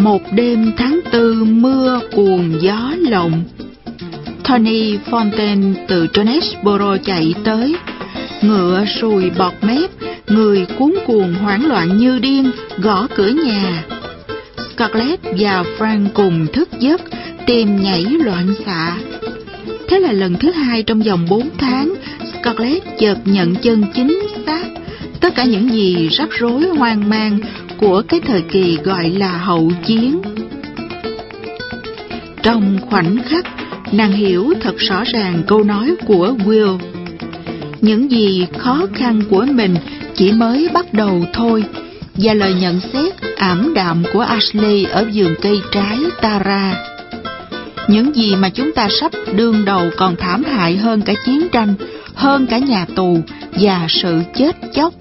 Một đêm tháng 4 mưa cuồng gió lộng. Tony Fontaine từ Jonesboro chạy tới, ngựa sùi bọt mép, người cuống cuồng hoảng loạn như điên, gõ cửa nhà. Scarlett và Frank cùng thức giấc, tim nhảy loạn xạ. Thế là lần thứ 2 trong vòng 4 tháng, Scarlett chợt nhận chân chính xác tất cả những gì rắc rối hoang mang của cái thời kỳ gọi là hậu chiến. Trong khoảnh khắc, nàng hiểu thật rõ ràng câu nói của Will. Những gì khó khăn của mình chỉ mới bắt đầu thôi, và lời nhận xét ảm đạm của Ashley ở vườn cây trái Tara. Những gì mà chúng ta sắp đương đầu còn thảm hại hơn cả chiến tranh, hơn cả nhà tù và sự chết chóc.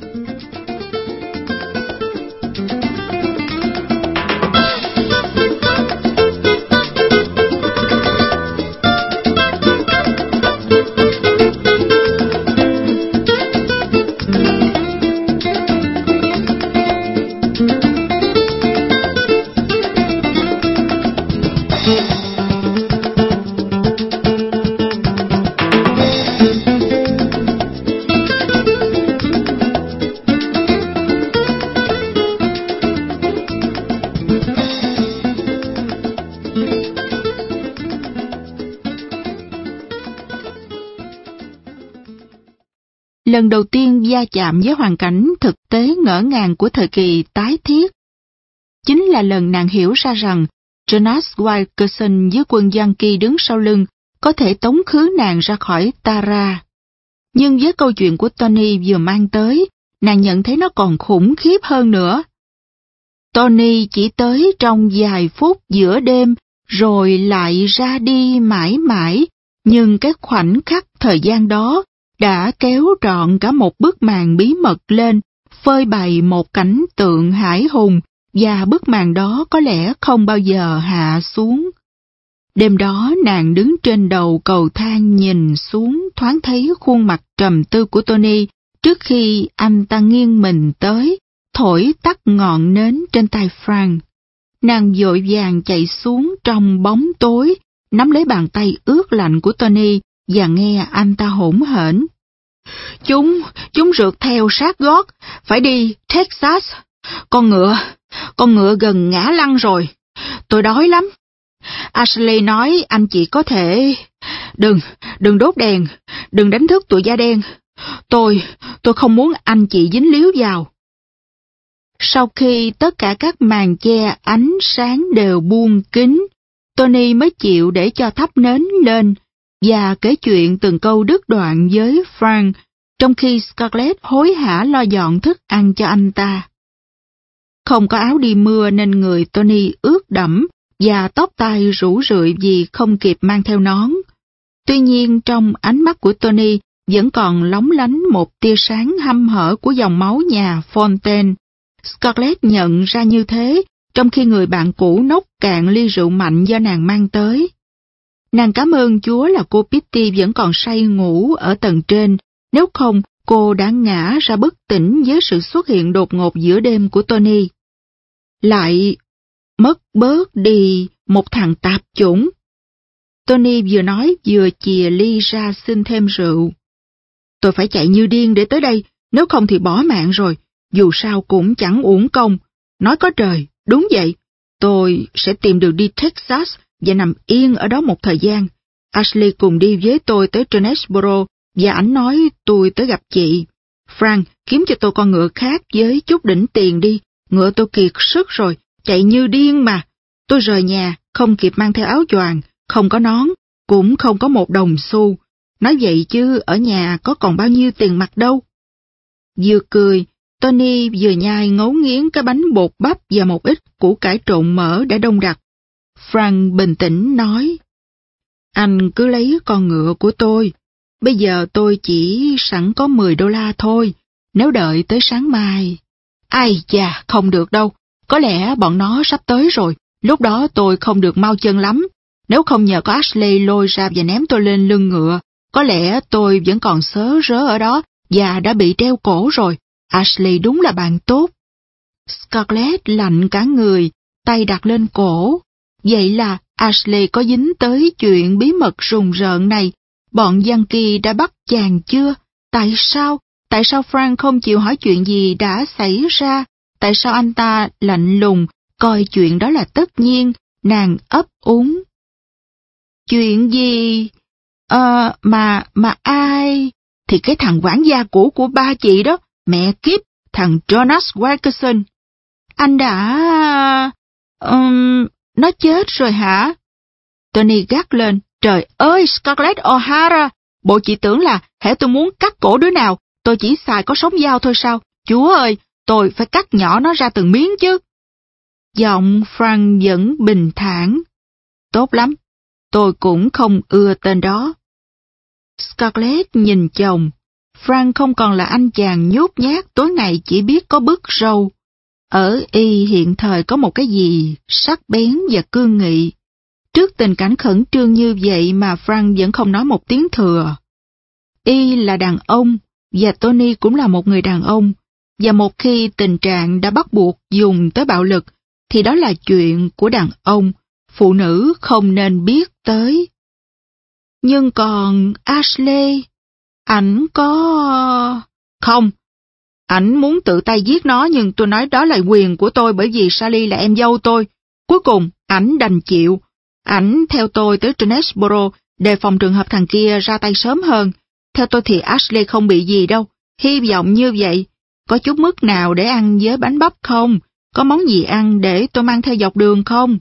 Lần đầu tiên va chạm với hoàn cảnh thực tế ngỡ ngàng của thời kỳ tái thiết, chính là lần nàng hiểu ra rằng Jonas Wilkerson với quân Yankee đứng sau lưng có thể tống khứ nàng ra khỏi Tara. Nhưng với câu chuyện của Tony vừa mang tới, nàng nhận thấy nó còn khủng khiếp hơn nữa. Tony chỉ tới trong vài phút giữa đêm rồi lại ra đi mãi mãi, nhưng cái khoảnh khắc thời gian đó đã kéo trọn cả một bức màn bí mật lên, phơi bày một cảnh tượng hải hùng, và bức màn đó có lẽ không bao giờ hạ xuống. Đêm đó nàng đứng trên đầu cầu thang nhìn xuống, thoáng thấy khuôn mặt trầm tư của Tony trước khi anh ta nghiêng mình tới, thổi tắt ngọn nến trên tay Frank. Nàng vội vàng chạy xuống trong bóng tối, nắm lấy bàn tay ướt lạnh của Tony và nghe anh ta hỗn hển. Chúng rượt theo sát gót, phải đi Texas. Con ngựa gần ngã lăn rồi. Tôi đói lắm. Ashley nói anh chị có thể... Đừng đốt đèn, đừng đánh thức tụi da đen. Tôi không muốn anh chị dính líu vào. Sau khi tất cả các màn che ánh sáng đều buông kín, Tony mới chịu để cho thắp nến lên và kể chuyện từng câu đứt đoạn với Frank, trong khi Scarlett hối hả lo dọn thức ăn cho anh ta. Không có áo đi mưa nên người Tony ướt đẫm và tóc tai rủ rượi vì không kịp mang theo nón. Tuy nhiên trong ánh mắt của Tony vẫn còn lóng lánh một tia sáng hăm hở của dòng máu nhà Fontaine. Scarlett nhận ra như thế, trong khi người bạn cũ nốc cạn ly rượu mạnh do nàng mang tới. Nàng cảm ơn Chúa là cô Pitty vẫn còn say ngủ ở tầng trên, nếu không cô đã ngã ra bất tỉnh với sự xuất hiện đột ngột giữa đêm của Tony. Lại mất bớt đi một thằng tạp chủng. Tony vừa nói vừa chìa ly ra xin thêm rượu. Tôi phải chạy như điên để tới đây, nếu không thì bỏ mạng rồi, dù sao cũng chẳng uổng công. Nói có trời, đúng vậy, tôi sẽ tìm đường đi Texas và nằm yên ở đó một thời gian. Ashley cùng đi với tôi tới Jonesboro và ảnh nói tôi tới gặp chị. Frank, kiếm cho tôi con ngựa khác với chút đỉnh tiền đi, ngựa tôi kiệt sức rồi, chạy như điên mà. Tôi rời nhà, không kịp mang theo áo choàng, không có nón, cũng không có một đồng xu. Nói vậy chứ ở nhà có còn bao nhiêu tiền mặt đâu. Vừa cười, Tony vừa nhai ngấu nghiến cái bánh bột bắp và một ít củ cải trộn mỡ đã đông đặc. Frank bình tĩnh nói, anh cứ lấy con ngựa của tôi. Bây giờ tôi chỉ sẵn có $10 thôi, nếu đợi tới sáng mai. Ai chà, không được đâu, có lẽ bọn nó sắp tới rồi, lúc đó tôi không được mau chân lắm. Nếu không nhờ có Ashley lôi ra và ném tôi lên lưng ngựa, có lẽ tôi vẫn còn sớ rớ ở đó và đã bị treo cổ rồi. Ashley đúng là bạn tốt. Scarlett lạnh cả người, tay đặt lên cổ. Vậy là Ashley có dính tới chuyện bí mật rùng rợn này. Bọn Yankee đã bắt chàng chưa? Tại sao? Tại sao Frank không chịu hỏi chuyện gì đã xảy ra? Tại sao anh ta lạnh lùng, coi chuyện đó là tất nhiên? Nàng ấp úng. Chuyện gì? Mà ai? Thì cái thằng quản gia cũ của ba chị đó, mẹ kiếp, thằng Jonas Wilkerson. Anh đã... nó chết rồi hả? Tony gắt lên, trời ơi Scarlett O'Hara, bộ chị tưởng là hễ tôi muốn cắt cổ đứa nào, tôi chỉ xài có sống dao thôi sao? Chúa ơi, tôi phải cắt nhỏ nó ra từng miếng chứ. Giọng Frank vẫn bình thản. Tốt lắm, tôi cũng không ưa tên đó. Scarlett nhìn chồng. Frank không còn là anh chàng nhút nhát tối ngày chỉ biết có bứt râu. Ở y hiện thời có một cái gì sắc bén và cương nghị. Trước tình cảnh khẩn trương như vậy mà Frank vẫn không nói một tiếng thừa. Y là đàn ông, và Tony cũng là một người đàn ông, và một khi tình trạng đã bắt buộc dùng tới bạo lực, thì đó là chuyện của đàn ông, phụ nữ không nên biết tới. Nhưng còn Ashley, ảnh có... Không, ảnh muốn tự tay giết nó nhưng tôi nói đó là quyền của tôi bởi vì Sally là em dâu tôi. Cuối cùng, ảnh đành chịu. Ảnh theo tôi tới Jonesboro đề phòng trường hợp thằng kia ra tay sớm hơn. Theo tôi thì Ashley không bị gì đâu, hy vọng như vậy. Có chút mứt nào để ăn với bánh bắp không? Có món gì ăn để tôi mang theo dọc đường không?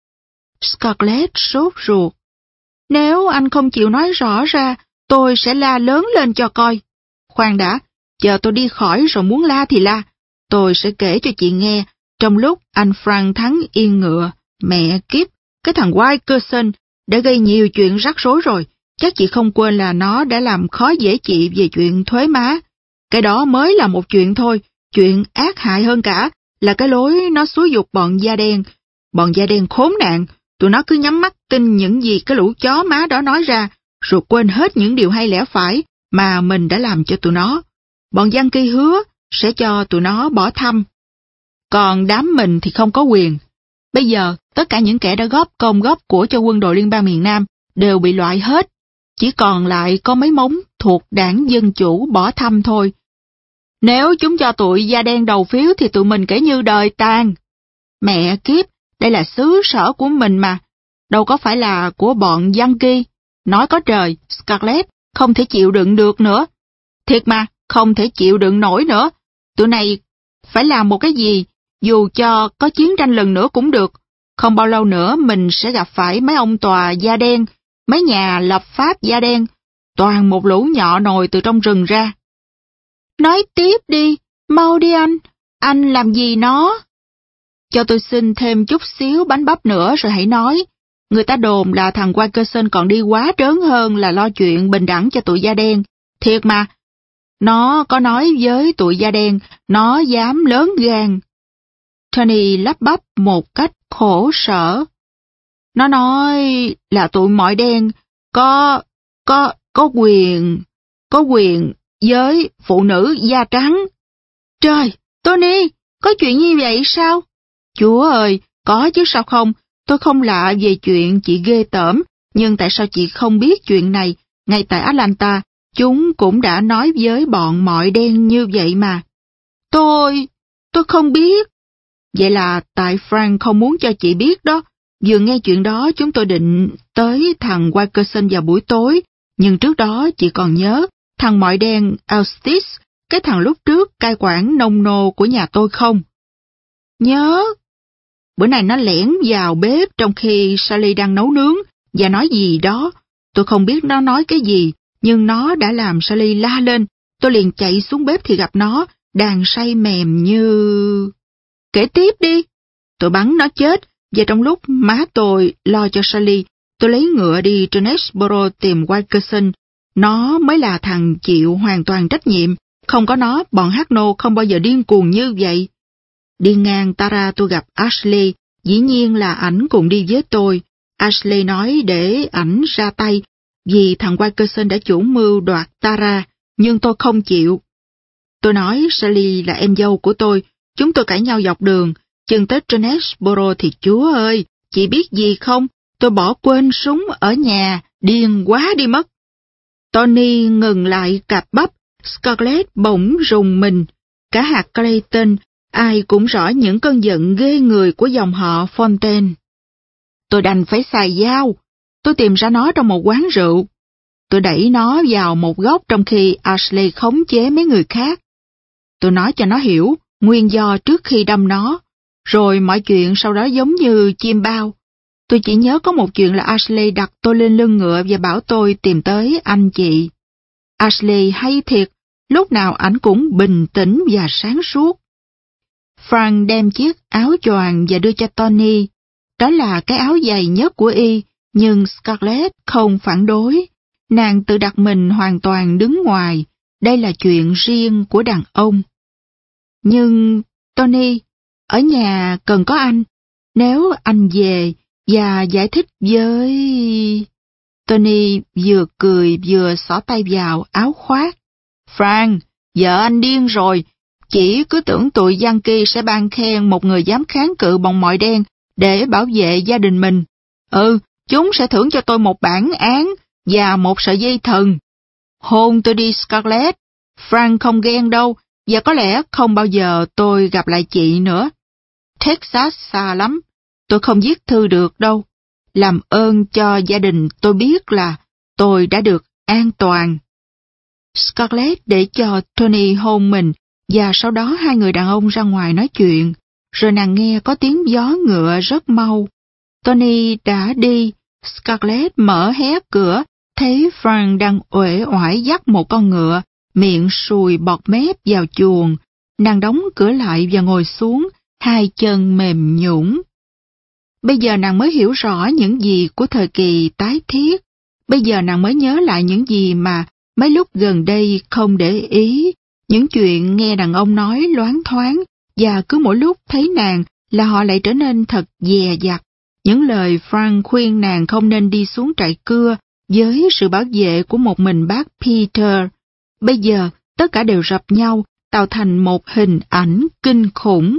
Scarlett sốt ruột. Nếu anh không chịu nói rõ ra, tôi sẽ la lớn lên cho coi. Khoan đã, chờ tôi đi khỏi rồi muốn la thì la. Tôi sẽ kể cho chị nghe, trong lúc anh Frank thắng yên ngựa, mẹ kiếp, cái thằng Wilkerson đã gây nhiều chuyện rắc rối rồi. Chắc chị không quên là nó đã làm khó dễ chị về chuyện thuế má. Cái đó mới là một chuyện thôi, chuyện ác hại hơn cả là cái lối nó xúi giục bọn da đen. Bọn da đen khốn nạn, tụi nó cứ nhắm mắt tin những gì cái lũ chó má đó nói ra, rồi quên hết những điều hay lẽ phải mà mình đã làm cho tụi nó. Bọn Yankee hứa sẽ cho tụi nó bỏ thăm. Còn đám mình thì không có quyền. Bây giờ, tất cả những kẻ đã góp công góp của cho quân đội liên bang miền Nam đều bị loại hết. Chỉ còn lại có mấy mống thuộc đảng Dân Chủ bỏ thăm thôi. Nếu chúng cho tụi da đen đầu phiếu thì tụi mình kể như đời tàn. Mẹ kiếp, đây là xứ sở của mình mà, đâu có phải là của bọn Yankee. Nói có trời, Scarlett không thể chịu đựng được nữa. Thiệt mà, không thể chịu đựng nổi nữa. Tụi này phải làm một cái gì, dù cho có chiến tranh lần nữa cũng được. Không bao lâu nữa mình sẽ gặp phải mấy ông tòa da đen, mấy nhà lập pháp da đen, toàn một lũ nhọ nồi từ trong rừng ra. Nói tiếp đi, mau đi anh làm gì nó? Cho tôi xin thêm chút xíu bánh bắp nữa rồi hãy nói. Người ta đồn là thằng Wilkerson còn đi quá trớn hơn là lo chuyện bình đẳng cho tụi da đen. Thiệt mà, nó có nói với tụi da đen, nó dám lớn gan. Tony lắp bắp một cách khổ sở. Nó nói là tụi mọi đen có quyền với phụ nữ da trắng. Trời, Tony, có chuyện như vậy sao? Chúa ơi, có chứ sao không? Tôi không lạ về chuyện chị ghê tởm, nhưng tại sao chị không biết chuyện này? Ngay tại Atlanta, chúng cũng đã nói với bọn mọi đen như vậy mà. Tôi không biết. Vậy là tại Frank không muốn cho chị biết đó. Vừa nghe chuyện đó chúng tôi định tới thằng Wilkerson vào buổi tối, nhưng trước đó chị còn nhớ thằng mọi đen Eustace, cái thằng lúc trước cai quản nông nô của nhà tôi không? Nhớ. Bữa nay nó lẻn vào bếp trong khi Sally đang nấu nướng và nói gì đó. Tôi không biết nó nói cái gì, nhưng nó đã làm Sally la lên. Tôi liền chạy xuống bếp thì gặp nó, đang say mềm như... Kể tiếp đi. Tôi bắn nó chết, và trong lúc má tôi lo cho Sally, tôi lấy ngựa đi Jonesboro tìm Wilkerson. Nó mới là thằng chịu hoàn toàn trách nhiệm. Không có nó, bọn Hacknell không bao giờ điên cuồng như vậy. Đi ngang Tara tôi gặp Ashley, dĩ nhiên là ảnh cùng đi với tôi. Ashley nói để ảnh ra tay, vì thằng Wilkerson đã chủ mưu đoạt Tara, nhưng tôi không chịu. Tôi nói Sally là em dâu của tôi, chúng tôi cãi nhau dọc đường, Chừng tới Jonesboro thì Chúa ơi, chị biết gì không? Tôi bỏ quên súng ở nhà, điên quá đi mất. Tony ngừng lại cạp bắp, Scarlett bỗng rùng mình. Cả hạt Clayton, ai cũng rõ những cơn giận ghê người của dòng họ Fontaine. Tôi đành phải xài dao. Tôi tìm ra nó trong một quán rượu. Tôi đẩy nó vào một góc trong khi Ashley khống chế mấy người khác. Tôi nói cho nó hiểu nguyên do trước khi đâm nó, rồi mọi chuyện sau đó giống như chim bao. Tôi chỉ nhớ có một chuyện là Ashley đặt tôi lên lưng ngựa và bảo tôi tìm tới anh chị. Ashley hay thiệt, lúc nào ảnh cũng bình tĩnh và sáng suốt. Frank đem chiếc áo choàng và đưa cho Tony. Đó là cái áo dày nhất của y, nhưng Scarlett không phản đối. Nàng tự đặt mình hoàn toàn đứng ngoài. Đây là chuyện riêng của đàn ông. Nhưng, Tony, ở nhà cần có anh. Nếu anh về và giải thích với... Tony vừa cười vừa xỏ tay vào áo khoác. Frank, vợ anh điên rồi. Chỉ cứ tưởng tụi Yankee sẽ ban khen một người dám kháng cự bọn mọi đen để bảo vệ gia đình mình. Chúng sẽ thưởng cho tôi một bản án và một sợi dây thần. Hôn tôi đi Scarlett. Frank không ghen đâu, và có lẽ không bao giờ tôi gặp lại chị nữa. Texas xa lắm, tôi không viết thư được đâu. Làm ơn cho gia đình tôi biết là tôi đã được an toàn. Scarlett để cho Tony hôn mình, và sau đó hai người đàn ông ra ngoài nói chuyện, rồi nàng nghe có tiếng gió ngựa rất mau. Tony đã đi, Scarlett mở hé cửa, thấy Frank đang uể oải dắt một con ngựa, miệng sùi bọt mép vào chuồng. Nàng đóng cửa lại và ngồi xuống, hai chân mềm nhũn. Bây giờ nàng mới hiểu rõ những gì của thời kỳ tái thiết. Bây giờ nàng mới nhớ lại những gì mà mấy lúc gần đây không để ý. Những chuyện nghe đàn ông nói loáng thoáng, và cứ mỗi lúc thấy nàng là họ lại trở nên thật dè dặt. Những lời Frank khuyên nàng không nên đi xuống trại cưa với sự bảo vệ của một mình bác Peter. Bây giờ tất cả đều rập nhau, tạo thành một hình ảnh kinh khủng.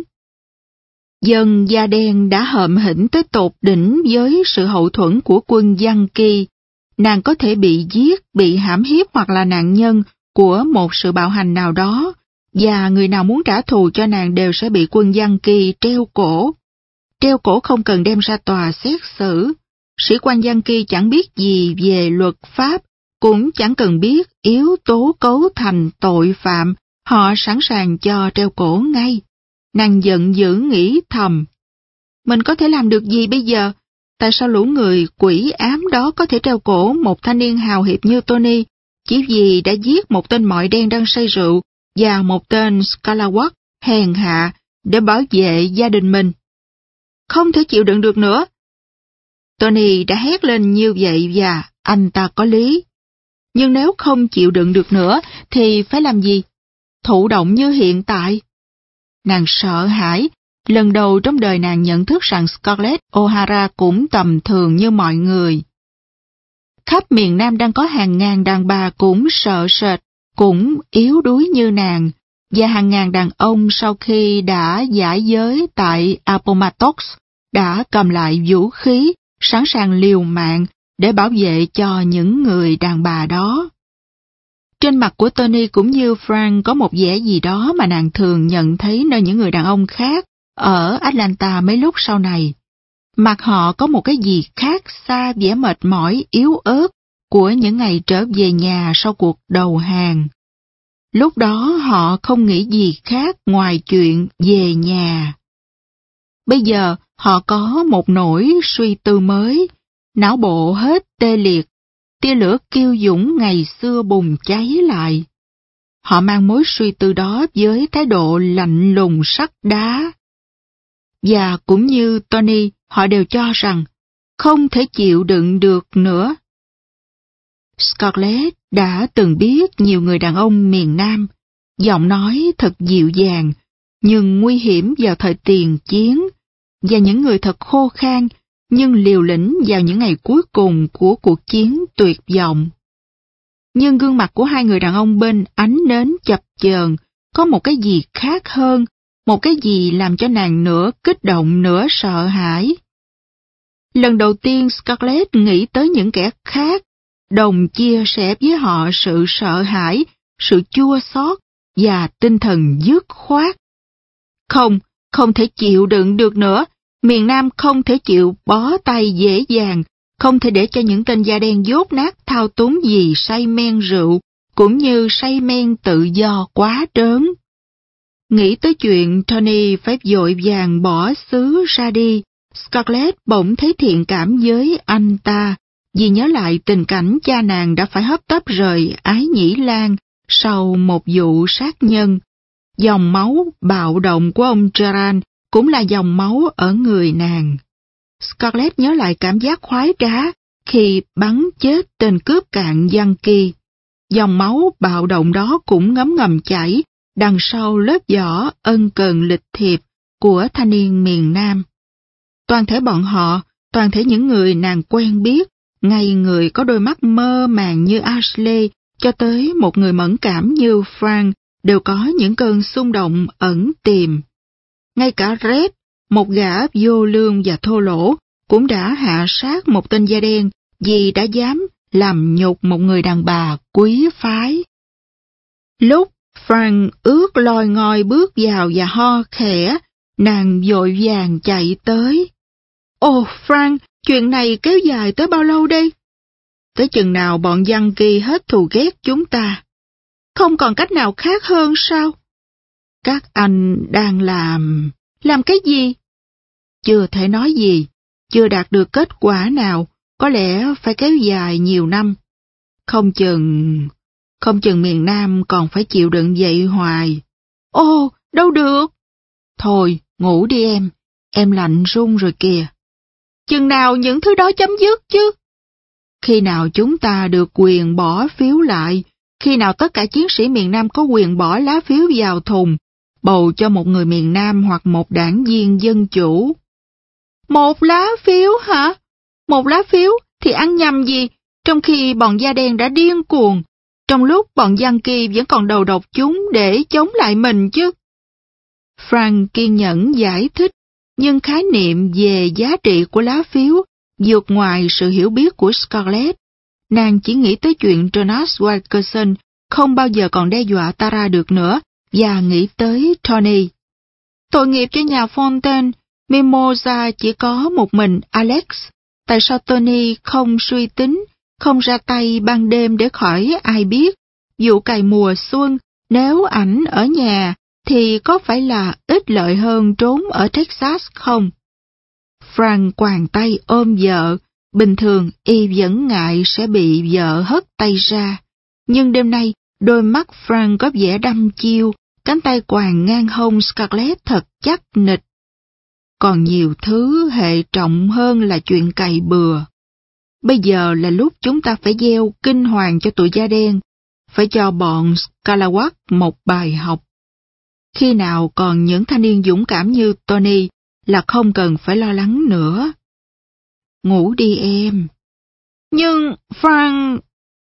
Dân da đen đã hợm hĩnh tới tột đỉnh với sự hậu thuẫn của quân Yankee. Nàng có thể bị giết, bị hãm hiếp hoặc là nạn nhân của một sự bạo hành nào đó, và người nào muốn trả thù cho nàng đều sẽ bị quân Yankee treo cổ. Treo cổ không cần đem ra tòa xét xử. Sĩ quan Yankee chẳng biết gì về luật pháp, cũng chẳng cần biết yếu tố cấu thành tội phạm, họ sẵn sàng cho treo cổ ngay. Nàng giận dữ nghĩ thầm. Mình có thể làm được gì bây giờ? Tại sao lũ người quỷ ám đó có thể treo cổ một thanh niên hào hiệp như Tony, chỉ vì đã giết một tên mọi đen đang say rượu và một tên Scalawag hèn hạ để bảo vệ gia đình mình? Không thể chịu đựng được nữa. Tony đã hét lên như vậy và anh ta có lý. Nhưng nếu không chịu đựng được nữa thì phải làm gì? Thụ động như hiện tại. Nàng sợ hãi. Lần đầu trong đời nàng nhận thức rằng Scarlett O'Hara cũng tầm thường như mọi người. Khắp miền Nam đang có hàng ngàn đàn bà cũng sợ sệt, cũng yếu đuối như nàng, và hàng ngàn đàn ông sau khi đã giải giới tại Appomattox đã cầm lại vũ khí, sẵn sàng liều mạng để bảo vệ cho những người đàn bà đó. Trên mặt của Tony cũng như Frank có một vẻ gì đó mà nàng thường nhận thấy nơi những người đàn ông khác ở Atlanta mấy lúc sau này. Mặt họ có một cái gì khác xa vẻ mệt mỏi yếu ớt của những ngày trở về nhà sau cuộc đầu hàng. Lúc đó họ không nghĩ gì khác ngoài chuyện về nhà. Bây giờ họ có một nỗi suy tư mới, não bộ hết tê liệt, tia lửa kiêu dũng ngày xưa bùng cháy lại. Họ mang mối suy tư đó với thái độ lạnh lùng sắt đá. Và cũng như Tony, họ đều cho rằng không thể chịu đựng được nữa. Scarlett đã từng biết nhiều người đàn ông miền Nam, giọng nói thật dịu dàng, nhưng nguy hiểm vào thời tiền chiến, và những người thật khô khan, nhưng liều lĩnh vào những ngày cuối cùng của cuộc chiến tuyệt vọng. Nhưng gương mặt của hai người đàn ông bên ánh nến chập chờn có một cái gì khác hơn, một cái gì làm cho nàng nửa kích động nửa sợ hãi. Lần đầu tiên Scarlett nghĩ tới những kẻ khác, đồng chia sẻ với họ sự sợ hãi, sự chua xót và tinh thần dứt khoát. Không thể chịu đựng được nữa, miền Nam không thể chịu bó tay dễ dàng, không thể để cho những tên da đen dốt nát thao túng vì say men rượu, cũng như say men tự do quá đớn. Nghĩ tới chuyện Tony phải vội vàng bỏ xứ ra đi, Scarlett bỗng thấy thiện cảm với anh ta, vì nhớ lại tình cảnh cha nàng đã phải hấp tấp rời Ái Nhĩ Lan sau một vụ sát nhân. Dòng máu bạo động của ông Gerard cũng là dòng máu ở người nàng. Scarlett nhớ lại cảm giác khoái trá khi bắn chết tên cướp cạn Yankee. Dòng máu bạo động đó cũng ngấm ngầm chảy đằng sau lớp vỏ ân cần lịch thiệp của thanh niên miền Nam. Toàn thể bọn họ, toàn thể những người nàng quen biết, ngay người có đôi mắt mơ màng như Ashley, cho tới một người mẫn cảm như Frank, đều có những cơn xung động ẩn tiềm. Ngay cả Red, một gã vô lương và thô lỗ, cũng đã hạ sát một tên da đen vì đã dám làm nhục một người đàn bà quý phái. Lúc Frank ướt loi ngoi bước vào và ho khẽ, nàng vội vàng chạy tới. Ồ, Frank, chuyện này kéo dài tới bao lâu đây? Tới chừng nào bọn Yankee hết thù ghét chúng ta? Không còn cách nào khác hơn sao? Các anh đang làm cái gì? Chưa thể nói gì, chưa đạt được kết quả nào, có lẽ phải kéo dài nhiều năm. Không chừng miền Nam còn phải chịu đựng vậy hoài. Ồ, đâu được. Thôi, ngủ đi em lạnh run rồi kìa. Chừng nào những thứ đó chấm dứt chứ? Khi nào chúng ta được quyền bỏ phiếu lại, khi nào tất cả chiến sĩ miền Nam có quyền bỏ lá phiếu vào thùng, bầu cho một người miền Nam hoặc một đảng viên dân chủ. Một lá phiếu hả? Một lá phiếu thì ăn nhầm gì, trong khi bọn da đen đã điên cuồng, trong lúc bọn Yankee vẫn còn đầu độc chúng để chống lại mình chứ. Frank kiên nhẫn giải thích, nhưng khái niệm về giá trị của lá phiếu vượt ngoài sự hiểu biết của Scarlett. Nàng chỉ nghĩ tới chuyện Jonas Wilkerson không bao giờ còn đe dọa Tara được nữa, và nghĩ tới Tony. Tội nghiệp cho nhà Fontaine, Mimosa chỉ có một mình Alex. Tại sao Tony không suy tính, không ra tay ban đêm để khỏi ai biết? Vụ cày mùa xuân, nếu ảnh ở nhà, thì có phải là ít lợi hơn trốn ở Texas không? Frank quàng tay ôm vợ, bình thường y vẫn ngại sẽ bị vợ hất tay ra. Nhưng đêm nay, đôi mắt Frank có vẻ đăm chiêu, cánh tay quàng ngang hông Scarlett thật chắc nịch. Còn nhiều thứ hệ trọng hơn là chuyện cày bừa. Bây giờ là lúc chúng ta phải gieo kinh hoàng cho tụi da đen, phải cho bọn Scalawag một bài học. Khi nào còn những thanh niên dũng cảm như Tony là không cần phải lo lắng nữa. Ngủ đi em. Nhưng, Frank...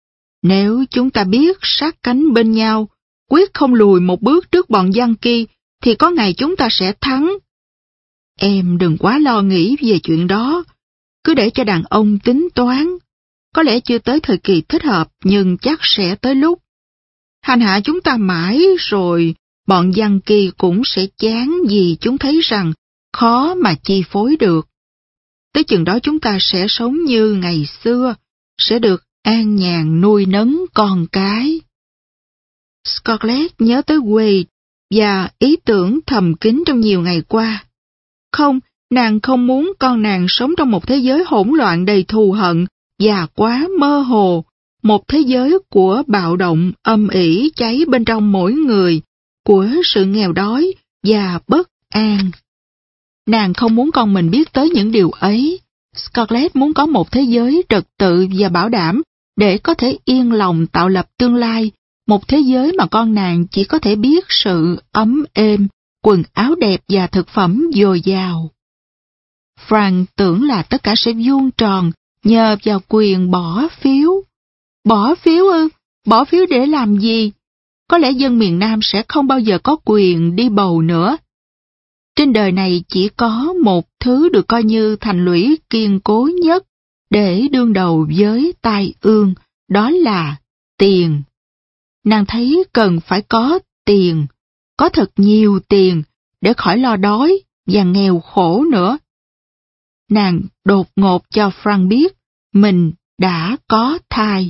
Nếu chúng ta biết sát cánh bên nhau, quyết không lùi một bước trước bọn Yankee, thì có ngày chúng ta sẽ thắng. Em đừng quá lo nghĩ về chuyện đó, cứ để cho đàn ông tính toán. Có lẽ chưa tới thời kỳ thích hợp, nhưng chắc sẽ tới lúc. Hành hạ chúng ta mãi rồi, bọn Yankee cũng sẽ chán vì chúng thấy rằng khó mà chi phối được. Tới chừng đó chúng ta sẽ sống như ngày xưa, sẽ được an nhàn nuôi nấng con cái. Scarlett nhớ tới Wade và ý tưởng thầm kín trong nhiều ngày qua. Không, nàng không muốn con nàng sống trong một thế giới hỗn loạn đầy thù hận và quá mơ hồ, một thế giới của bạo động âm ỉ cháy bên trong mỗi người, của sự nghèo đói và bất an. Nàng không muốn con mình biết tới những điều ấy. Scarlett muốn có một thế giới trật tự và bảo đảm để có thể yên lòng tạo lập tương lai, một thế giới mà con nàng chỉ có thể biết sự ấm êm, quần áo đẹp và thực phẩm dồi dào. Frank tưởng là tất cả sẽ vuông tròn nhờ vào quyền bỏ phiếu. Bỏ phiếu ư? Bỏ phiếu để làm gì? Có lẽ dân miền Nam sẽ không bao giờ có quyền đi bầu nữa. Trên đời này chỉ có một thứ được coi như thành lũy kiên cố nhất để đương đầu với tai ương, đó là tiền. Nàng thấy cần phải có tiền, có thật nhiều tiền để khỏi lo đói và nghèo khổ nữa. Nàng đột ngột cho Frank biết mình đã có thai.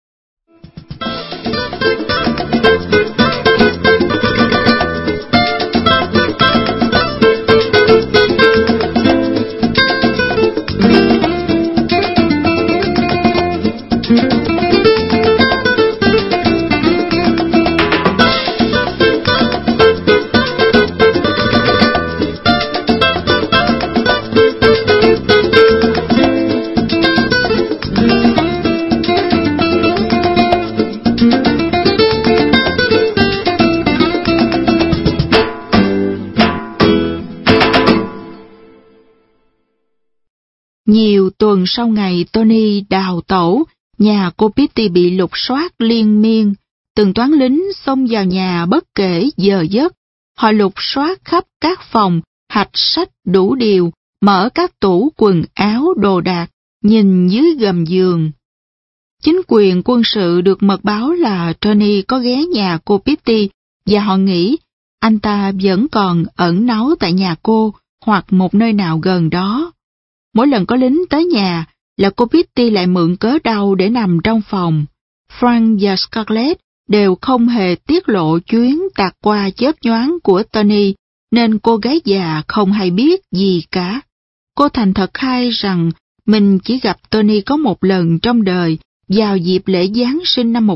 Nhiều tuần sau ngày Tony đào tẩu, nhà cô Pitty bị lục soát liên miên. Từng toán lính xông vào nhà bất kể giờ giấc. Họ lục soát khắp các phòng, hạch sách đủ điều, mở các tủ quần áo đồ đạc, nhìn dưới gầm giường. Chính quyền quân sự được mật báo là Tony có ghé nhà cô Pitty và họ nghĩ anh ta vẫn còn ẩn náu tại nhà cô hoặc một nơi nào gần đó. Mỗi lần có lính tới nhà là cô Pitty lại mượn cớ đau để nằm trong phòng. Frank và Scarlett đều không hề tiết lộ chuyến tạt qua chớp nhoáng của Tony, nên cô gái già không hay biết gì cả. Cô thành thật khai rằng mình chỉ gặp Tony có một lần trong đời, vào dịp lễ Giáng sinh năm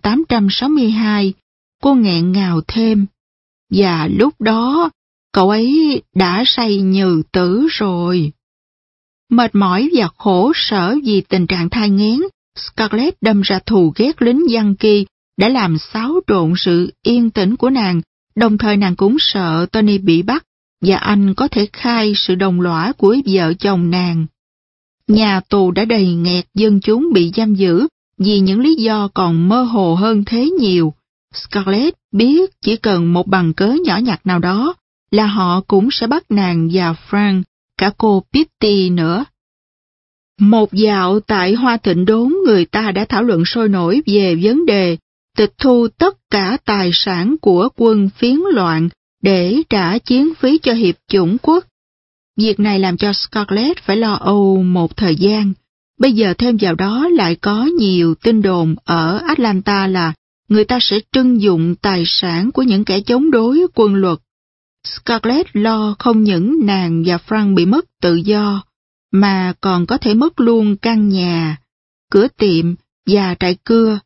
1862. Cô nghẹn ngào thêm. Và lúc đó, cậu ấy đã say nhừ tử rồi. Mệt mỏi và khổ sở vì tình trạng thai nghén, Scarlett đâm ra thù ghét lính Yankee đã làm xáo trộn sự yên tĩnh của nàng, đồng thời nàng cũng sợ Tony bị bắt và anh có thể khai sự đồng lõa của vợ chồng nàng. Nhà tù đã đầy nghẹt dân chúng bị giam giữ vì những lý do còn mơ hồ hơn thế nhiều. Scarlett biết chỉ cần một bằng cớ nhỏ nhặt nào đó là họ cũng sẽ bắt nàng và Frank, cả cô Pitty nữa. Một dạo tại Hoa Thịnh Đốn, người ta đã thảo luận sôi nổi về vấn đề tịch thu tất cả tài sản của quân phiến loạn để trả chiến phí cho Hiệp chủng quốc. Việc này làm cho Scarlett phải lo âu một thời gian. Bây giờ thêm vào đó lại có nhiều tin đồn ở Atlanta là người ta sẽ trưng dụng tài sản của những kẻ chống đối quân luật. Scarlett lo không những nàng và Frank bị mất tự do, mà còn có thể mất luôn căn nhà, cửa tiệm và trại cưa.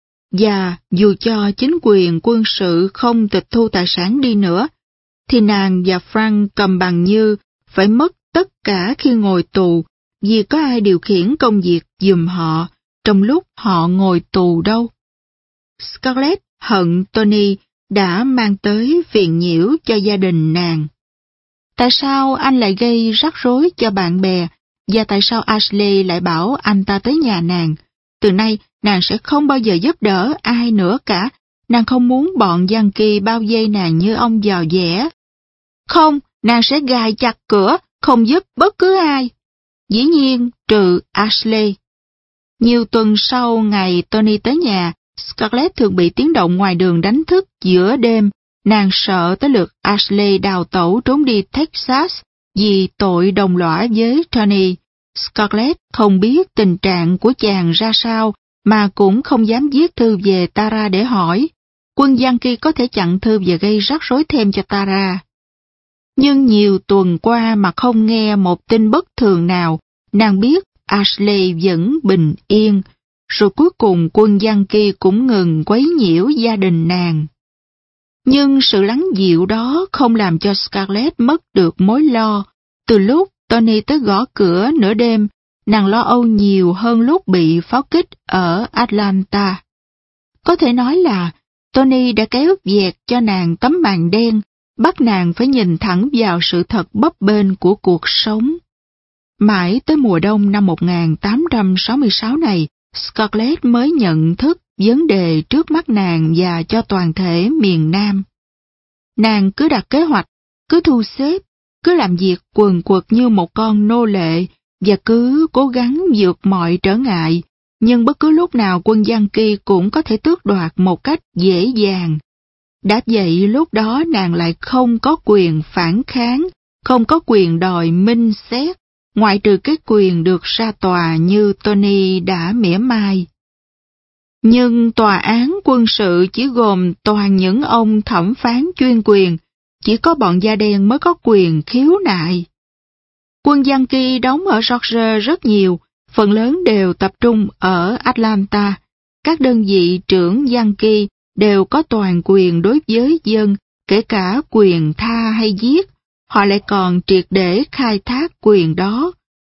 Và dù cho chính quyền quân sự không tịch thu tài sản đi nữa, thì nàng và Frank cầm bằng như phải mất tất cả khi ngồi tù, vì có ai điều khiển công việc giùm họ trong lúc họ ngồi tù đâu. Scarlett hận Tony đã mang tới phiền nhiễu cho gia đình nàng. Tại sao anh lại gây rắc rối cho bạn bè, và tại sao Ashley lại bảo anh ta tới nhà nàng? Từ nay, nàng sẽ không bao giờ giúp đỡ ai nữa cả. Nàng không muốn bọn Yankee bao vây nàng như ông giò dẻ. Không, nàng sẽ gài chặt cửa, không giúp bất cứ ai. Dĩ nhiên, trừ Ashley. Nhiều tuần sau ngày Tony tới nhà, Scarlett thường bị tiếng động ngoài đường đánh thức giữa đêm. Nàng sợ tới lượt Ashley đào tẩu trốn đi Texas vì tội đồng lõa với Tony. Scarlett không biết tình trạng của chàng ra sao, mà cũng không dám viết thư về Tara để hỏi. Quân Yankee có thể chặn thư và gây rắc rối thêm cho Tara. Nhưng nhiều tuần qua mà không nghe một tin bất thường nào, nàng biết Ashley vẫn bình yên, rồi cuối cùng quân Yankee cũng ngừng quấy nhiễu gia đình nàng. Nhưng sự lắng dịu đó không làm cho Scarlett mất được mối lo. Từ lúc Tony tới gõ cửa nửa đêm, nàng lo âu nhiều hơn lúc bị pháo kích ở Atlanta. Có thể nói là Tony đã kéo vẹt cho nàng tấm màn đen, bắt nàng phải nhìn thẳng vào sự thật bấp bênh của cuộc sống. Mãi tới mùa đông năm 1866 này, Scarlett mới nhận thức vấn đề trước mắt nàng và cho toàn thể miền Nam. Nàng cứ đặt kế hoạch, cứ thu xếp cứ làm việc quần quật như một con nô lệ và cứ cố gắng vượt mọi trở ngại, nhưng bất cứ lúc nào quân Yankee cũng có thể tước đoạt một cách dễ dàng. Đã vậy lúc đó nàng lại không có quyền phản kháng, không có quyền đòi minh xét, ngoại trừ cái quyền được ra tòa như Tony đã mỉa mai. Nhưng tòa án quân sự chỉ gồm toàn những ông thẩm phán chuyên quyền, chỉ có bọn da đen mới có quyền khiếu nại. Quân Yankee đóng ở Georgia rất nhiều, phần lớn đều tập trung ở Atlanta. Các đơn vị trưởng Yankee đều có toàn quyền đối với dân, kể cả quyền tha hay giết. Họ lại còn triệt để khai thác quyền đó.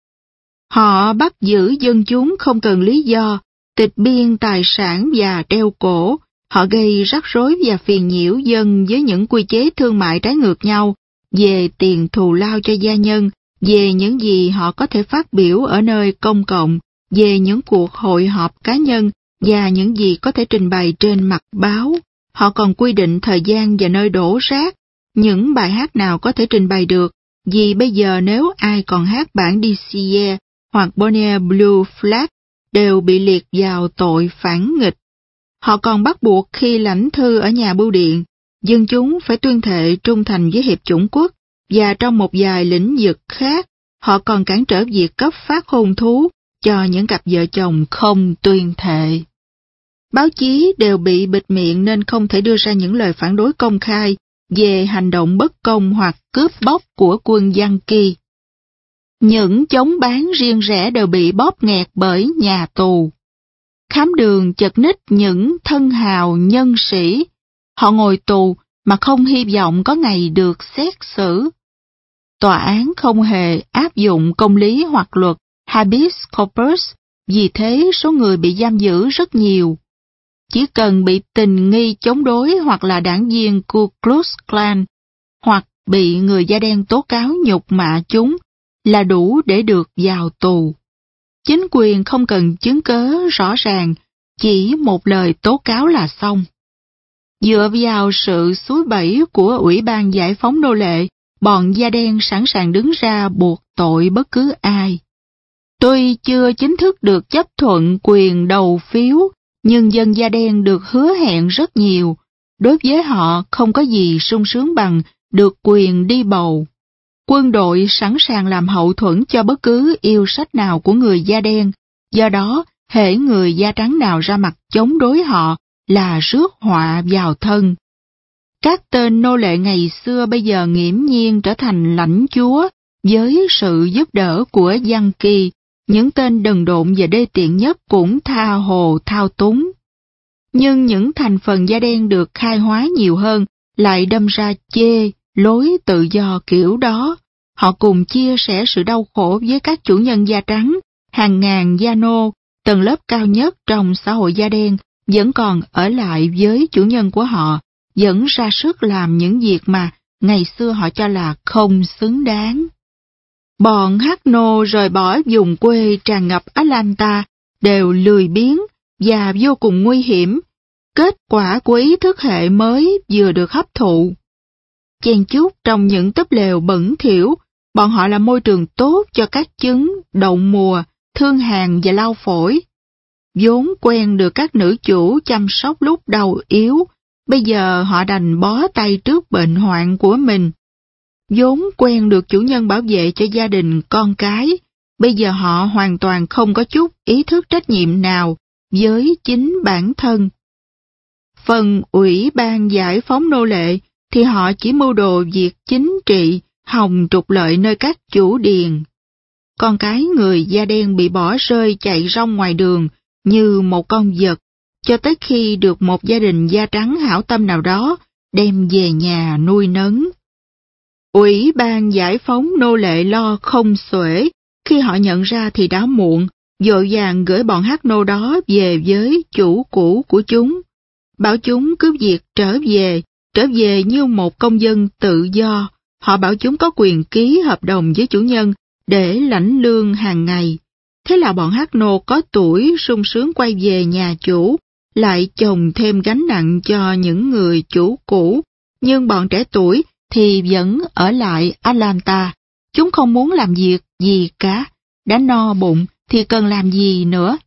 Họ bắt giữ dân chúng không cần lý do, tịch biên tài sản và đeo cổ. Họ gây rắc rối và phiền nhiễu dân với những quy chế thương mại trái ngược nhau về tiền thù lao cho gia nhân, về những gì họ có thể phát biểu ở nơi công cộng, về những cuộc hội họp cá nhân và những gì có thể trình bày trên mặt báo. Họ còn quy định thời gian và nơi đổ rác, những bài hát nào có thể trình bày được, vì bây giờ nếu ai còn hát bản DCA hoặc Bonnier Blue Flag đều bị liệt vào tội phản nghịch. Họ còn bắt buộc khi lãnh thư ở nhà bưu điện, dân chúng phải tuyên thệ trung thành với Hiệp chủng quốc, và trong một vài lĩnh vực khác, họ còn cản trở việc cấp phát hôn thú cho những cặp vợ chồng không tuyên thệ. Báo chí đều bị bịt miệng nên không thể đưa ra những lời phản đối công khai về hành động bất công hoặc cướp bóc của quân Yankee. Những chống bán riêng rẽ đều bị bóp nghẹt bởi nhà tù. Khám đường chật ních những thân hào nhân sĩ. Họ ngồi tù mà không hy vọng có ngày được xét xử. Tòa án không hề áp dụng công lý hoặc luật habeas corpus, vì thế số người bị giam giữ rất nhiều. Chỉ cần bị tình nghi chống đối hoặc là đảng viên Ku Klux Klan, hoặc bị người da đen tố cáo nhục mạ chúng, là đủ để được vào tù. Chính quyền không cần chứng cớ rõ ràng, chỉ một lời tố cáo là xong. Dựa vào sự xúi bẩy của Ủy ban Giải phóng nô lệ, bọn da đen sẵn sàng đứng ra buộc tội bất cứ ai. Tuy chưa chính thức được chấp thuận quyền đầu phiếu, nhưng dân da đen được hứa hẹn rất nhiều. Đối với họ không có gì sung sướng bằng được quyền đi bầu. Quân đội sẵn sàng làm hậu thuẫn cho bất cứ yêu sách nào của người da đen, do đó hễ người da trắng nào ra mặt chống đối họ là rước họa vào thân. Các tên nô lệ ngày xưa bây giờ nghiễm nhiên trở thành lãnh chúa với sự giúp đỡ của Yankee, những tên đần độn và đê tiện nhất cũng tha hồ thao túng. Nhưng những thành phần da đen được khai hóa nhiều hơn lại đâm ra chê lối tự do kiểu đó. Họ cùng chia sẻ sự đau khổ với các chủ nhân da trắng, hàng ngàn da nô, tầng lớp cao nhất trong xã hội da đen vẫn còn ở lại với chủ nhân của họ, vẫn ra sức làm những việc mà ngày xưa họ cho là không xứng đáng. Bọn hát nô rời bỏ vùng quê tràn ngập Atlanta đều lười biếng và vô cùng nguy hiểm, kết quả của ý thức hệ mới vừa được hấp thụ. Chen chúc trong những túp lều bẩn thỉu, bọn họ là môi trường tốt cho các chứng đậu mùa, thương hàn và lao phổi. Vốn quen được các nữ chủ chăm sóc lúc đau yếu, bây giờ họ đành bó tay trước bệnh hoạn của mình. Vốn quen được chủ nhân bảo vệ cho gia đình con cái, bây giờ họ hoàn toàn không có chút ý thức trách nhiệm nào với chính bản thân. Phần Ủy ban Giải phóng nô lệ thì họ chỉ mưu đồ việc chính trị, hòng trục lợi nơi các chủ điền. Con cái người da đen bị bỏ rơi chạy rong ngoài đường như một con vật, cho tới khi được một gia đình da trắng hảo tâm nào đó đem về nhà nuôi nấng. Ủy ban Giải phóng nô lệ lo không xuể, khi họ nhận ra thì đã muộn, vội vàng gửi bọn hát nô đó về với chủ cũ của chúng, bảo chúng cứ việc trở về như một công dân tự do. Họ bảo chúng có quyền ký hợp đồng với chủ nhân để lãnh lương hàng ngày. Thế là bọn hát nô có tuổi sung sướng quay về nhà chủ, lại chồng thêm gánh nặng cho những người chủ cũ. Nhưng bọn trẻ tuổi thì vẫn ở lại Atlanta. Chúng không muốn làm việc gì cả. Đã no bụng thì cần làm gì nữa?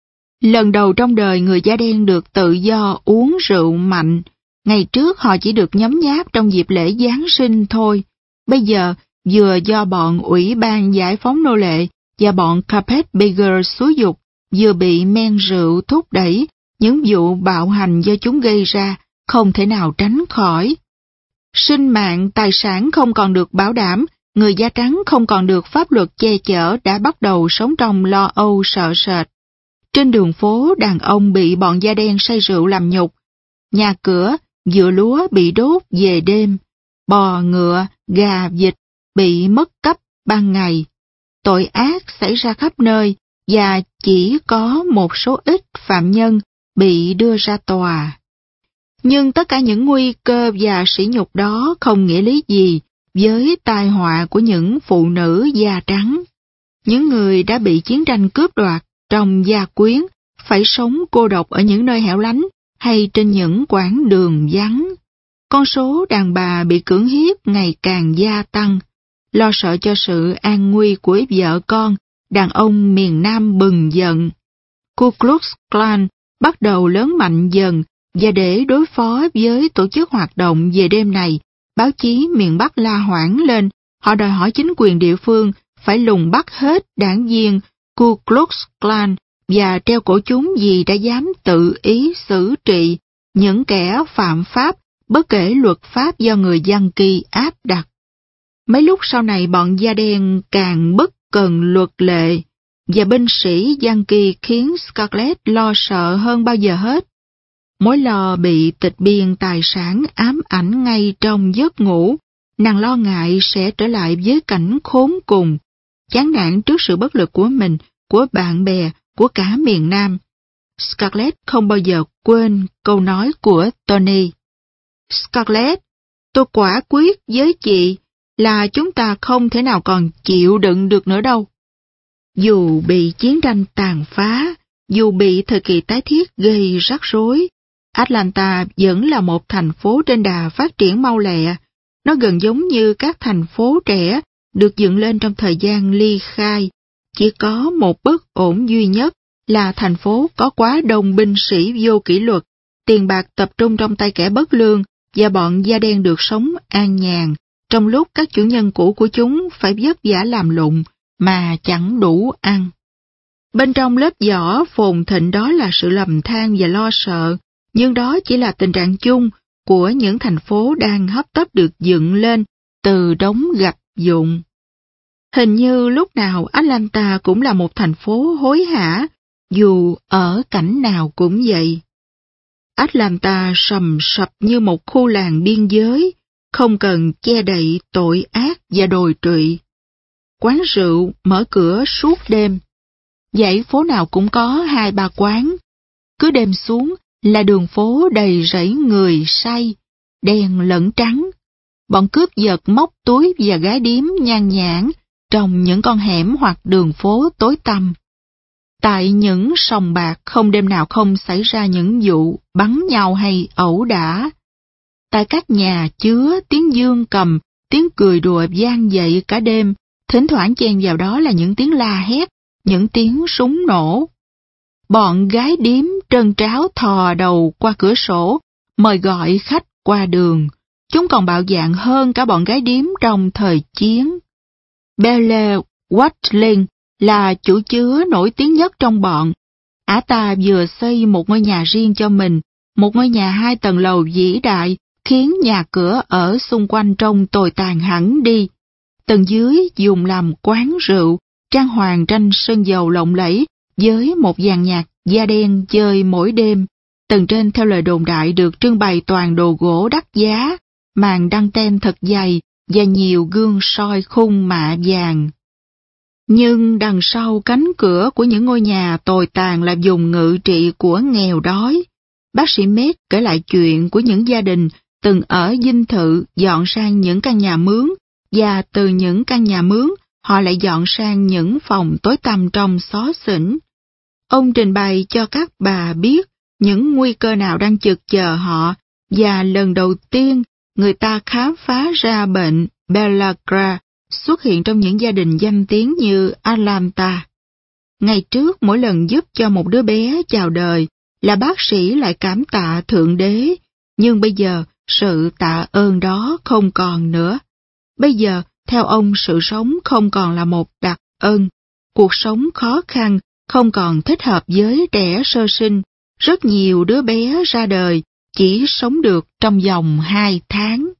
Lần đầu trong đời người da đen được tự do uống rượu mạnh. Ngày trước họ chỉ được nhấm nháp trong dịp lễ Giáng sinh thôi. Bây giờ, vừa do bọn Ủy ban Giải phóng nô lệ và bọn Carpetbagger xúi giục, vừa bị men rượu thúc đẩy, những vụ bạo hành do chúng gây ra không thể nào tránh khỏi. Sinh mạng, tài sản không còn được bảo đảm, người da trắng không còn được pháp luật che chở đã bắt đầu sống trong lo âu sợ sệt. Trên đường phố, đàn ông bị bọn da đen say rượu làm nhục. Nhà cửa, vựa lúa bị đốt về đêm. Bò, ngựa, gà, vịt bị mất cắp ban ngày. Tội ác xảy ra khắp nơi và chỉ có một số ít phạm nhân bị đưa ra tòa. Nhưng tất cả những nguy cơ và sỉ nhục đó không nghĩa lý gì với tai họa của những phụ nữ da trắng. Những người đã bị chiến tranh cướp đoạt trong gia quyến phải sống cô độc ở những nơi hẻo lánh hay trên những quãng đường vắng. Con số đàn bà bị cưỡng hiếp ngày càng gia tăng. Lo sợ cho sự an nguy của vợ con, đàn ông miền Nam bừng giận. Ku Klux Klan bắt đầu lớn mạnh dần, và để đối phó với tổ chức hoạt động về đêm này, báo chí miền Bắc la hoảng lên. Họ đòi hỏi chính quyền địa phương phải lùng bắt hết đảng viên Ku Klux Klan và treo cổ chúng vì đã dám tự ý xử trị những kẻ phạm pháp bất kể luật pháp do người Yankee áp đặt. Mấy lúc sau này bọn da đen càng bất cần luật lệ, và binh sĩ Yankee khiến Scarlett lo sợ hơn bao giờ hết. Mối lo bị tịch biên tài sản ám ảnh ngay trong giấc ngủ, nàng lo ngại sẽ trở lại với cảnh khốn cùng, chán nản trước sự bất lực của mình, của bạn bè, của cả miền Nam. Scarlett không bao giờ quên câu nói của Tony. Scarlett, tôi quả quyết với chị là chúng ta không thể nào còn chịu đựng được nữa đâu. Dù bị chiến tranh tàn phá, dù bị thời kỳ tái thiết gây rắc rối, Atlanta vẫn là một thành phố trên đà phát triển mau lẹ. Nó gần giống như các thành phố trẻ được dựng lên trong thời gian ly khai. Chỉ có một bất ổn duy nhất là thành phố có quá đông binh sĩ vô kỷ luật, tiền bạc tập trung trong tay kẻ bất lương và bọn da đen được sống an nhàn, trong lúc các chủ nhân cũ của chúng phải vất vả làm lụng mà chẳng đủ ăn. Bên trong lớp vỏ phồn thịnh đó là sự lầm than và lo sợ, nhưng đó chỉ là tình trạng chung của những thành phố đang hấp tấp được dựng lên từ đống gạch vụn. Hình như lúc nào Atlanta cũng là một thành phố hối hả, dù ở cảnh nào cũng vậy. Atlanta sầm sập như một khu làng biên giới, không cần che đậy tội ác và đồi trụy. Quán rượu mở cửa suốt đêm. Dãy phố nào cũng có 2-3 quán. Cứ đêm xuống là đường phố đầy rẫy người say, đen lẫn trắng. Bọn cướp giật móc túi và gái điếm nhan nhản trong những con hẻm hoặc đường phố tối tăm. Tại những sòng bạc không đêm nào không xảy ra những vụ bắn nhau hay ẩu đả. Tại các nhà chứa tiếng dương cầm, tiếng cười đùa vang dậy cả đêm, thỉnh thoảng chen vào đó là những tiếng la hét, những tiếng súng nổ. Bọn gái điếm trân tráo thò đầu qua cửa sổ, mời gọi khách qua đường. Chúng còn bạo dạn hơn cả bọn gái điếm trong thời chiến. Belle Watling là chủ chứa nổi tiếng nhất trong bọn. Ả ta vừa xây một ngôi nhà riêng cho mình, một ngôi nhà 2 tầng lầu vĩ đại, khiến nhà cửa ở xung quanh trông tồi tàn hẳn đi. Tầng dưới dùng làm quán rượu, trang hoàng tranh sơn dầu lộng lẫy với một dàn nhạc da đen chơi mỗi đêm. Tầng trên theo lời đồn đại được trưng bày toàn đồ gỗ đắt giá, màn đăng ten thật dày và nhiều gương soi khung mạ vàng. Nhưng đằng sau cánh cửa của những ngôi nhà tồi tàn là vùng ngự trị của nghèo đói. Bác sĩ Med kể lại chuyện của những gia đình từng ở dinh thự dọn sang những căn nhà mướn, và từ những căn nhà mướn họ lại dọn sang những phòng tối tăm trong xó xỉnh. Ông trình bày cho các bà biết những nguy cơ nào đang chực chờ họ, và lần đầu tiên người ta khám phá ra bệnh pellagra xuất hiện trong những gia đình danh tiếng như Atlanta. Ngày trước mỗi lần giúp cho một đứa bé chào đời là bác sĩ lại cảm tạ Thượng Đế, nhưng bây giờ sự tạ ơn đó không còn nữa. Bây giờ, theo ông, sự sống không còn là một đặc ân, cuộc sống khó khăn không còn thích hợp với trẻ sơ sinh. Rất nhiều đứa bé ra đời chỉ sống được trong vòng 2 tháng.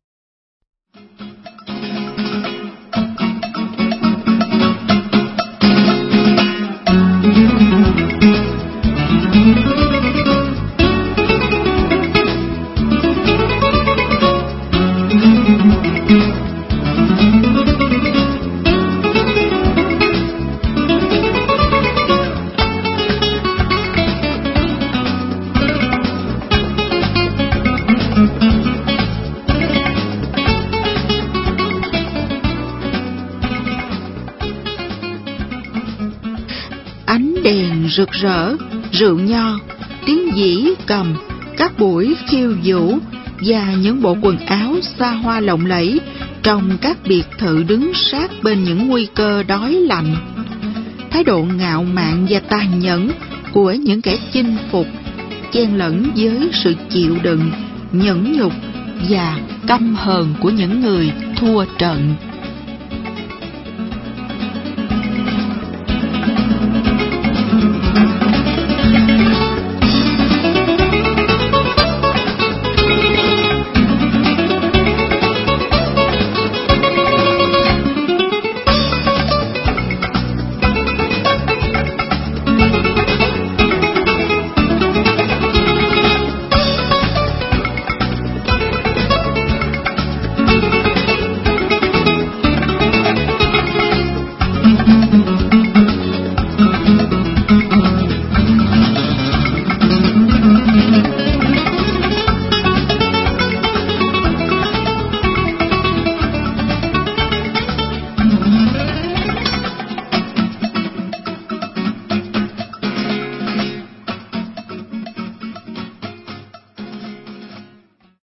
Ánh đèn rực rỡ, rượu nho, tiếng dĩ cầm, các buổi khiêu vũ và những bộ quần áo xa hoa lộng lẫy trong các biệt thự đứng sát bên những nguy cơ đói lạnh. Thái độ ngạo mạn và tàn nhẫn của những kẻ chinh phục chen lẫn với sự chịu đựng, nhẫn nhục và căm hờn của những người thua trận.